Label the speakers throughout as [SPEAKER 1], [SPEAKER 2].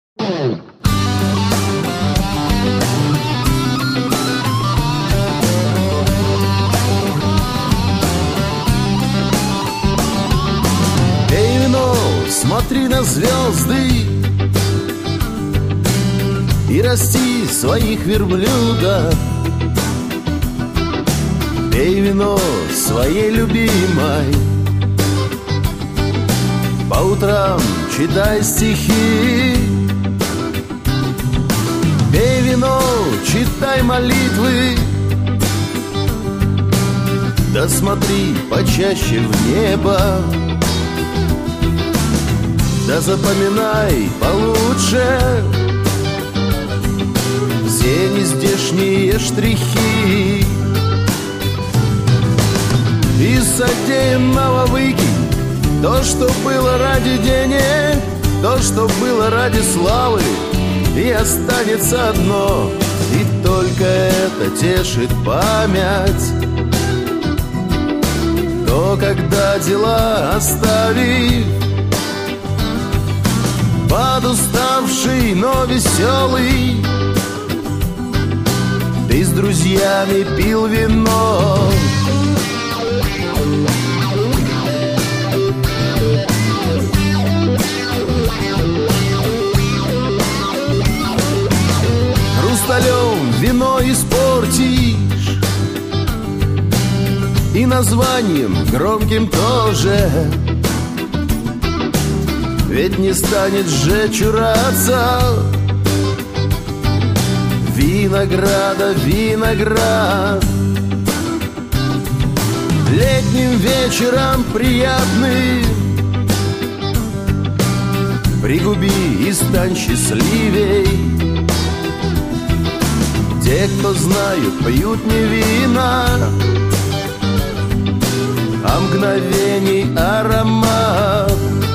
[SPEAKER 1] Пей вино, смотри на звезды и расти своих верблюдов. Пей вино своей любимой, по утрам читай стихи. Пей вино, читай молитвы, да смотри почаще в небо, да запоминай получше все нездешние штрихи. Из содеянного выкинь то, что было ради денег, то, что было ради славы, и останется одно, и только это тешит память. То, когда дела оставив, подуставший, но веселый, ты с друзьями пил вино. Хрусталем вино испортишь, и названием громким тоже. Ведь не станет же чураться винограда виноград. Летним вечером приятным пригуби и стань счастливей. Те, кто знают, пьют не вина, а мгновений аромат.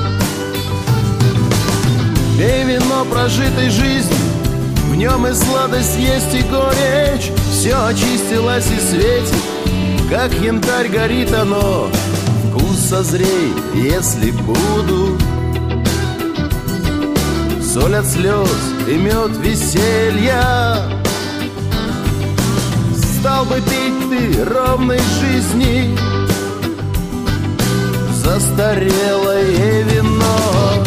[SPEAKER 1] Пей вино прожитой жизни, в нем и сладость есть, и горечь. Все очистилось и светит, как янтарь горит оно. Вкус созреет, если буду соль от слез и мед веселья. Стал бы пить ты ровной жизни застарелое вино.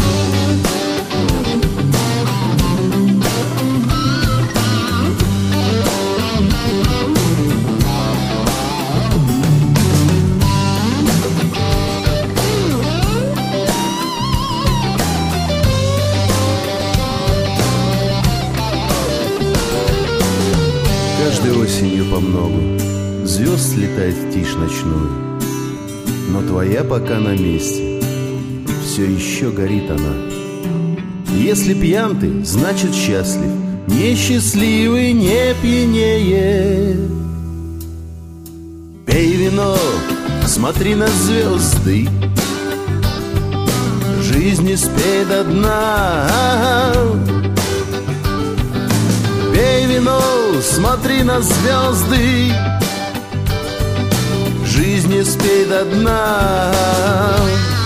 [SPEAKER 1] Каждой осенью помногу звезд слетает в тишь ночную, но твоя пока на месте, все еще горит она. Если пьян ты, значит счастлив, несчастливый не пьянее. Пей вино, смотри на звезды, жизнь не спей до дна. Пей вино, смотри на звезды, жизнь не спей до дна.